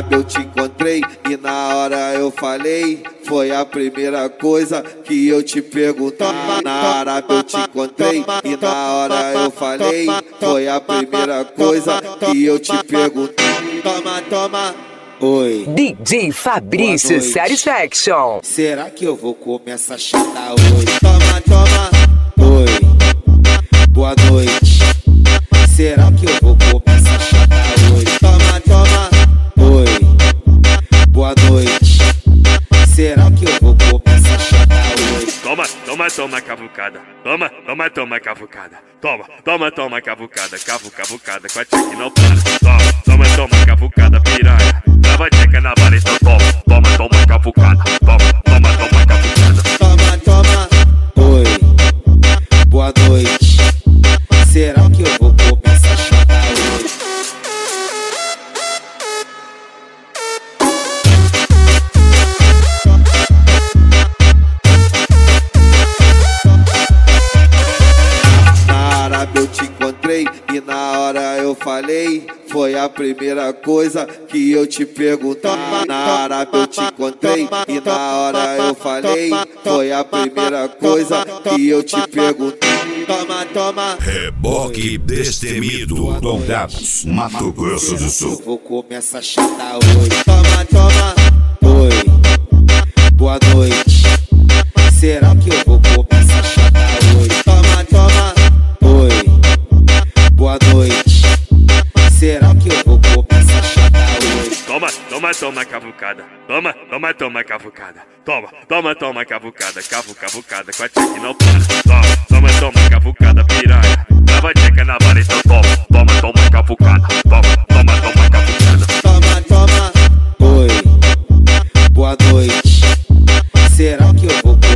Árabe eu te encontrei e na hora eu falei. Foi a primeira coisa que eu te perguntei. Na Árabe eu te encontrei e na hora eu falei. Foi a primeira coisa que eu te perguntei. Toma, toma. Oi. DJ Fabrício Satisfaction. Será que eu vou comer essa chata hoje? Toma, toma. Oi. Boa noite. Será que eu vou comer essa chata hoje? Toma, toma. Oi. Boa noite. Será que eu vou comer essa chata hoje? Toma, toma, toma cavucada. Toma, toma, toma cavucada. Toma, toma, toma cavucada. Cavucada com a tcheque não para. Toma, toma, toma cavucada, piranha. Leva a tcheca na vara, então toma. Toma, toma cavucada. Toma, toma, toma cavucada. Toma, toma. Oi. Boa noite. Será que eu vou comer essa chata hoje? Na Árabe eu te encontrei e na hora eu falei. Foi a primeira coisa que eu te perguntei. Na Árabe eu te encontrei e na hora eu falei. Foi a primeira coisa que eu te perguntei. Toma, toma. Reboque Destemido, Dourados, Mato Grosso do Sul. Eu vou comer essa chata hoje. Toma, toma. Oi. Boa noite. Será que eu vou comer essa chata hoje? Toma, toma. Oi. Boa noite. Será que eu vou comer essa chata hoje? Toma, toma, toma cavucada. Toma, toma, toma cavucada. Toma, toma, toma cavucada. Cavucada com a tcheque não para. Toma, toma, toma cavucada, piranha. Leva a tcheca na vara, então toma. Toma, toma cavucada. Toma, toma, toma cavucada. Toma, toma. Oi. Boa noite. Será que eu vou comer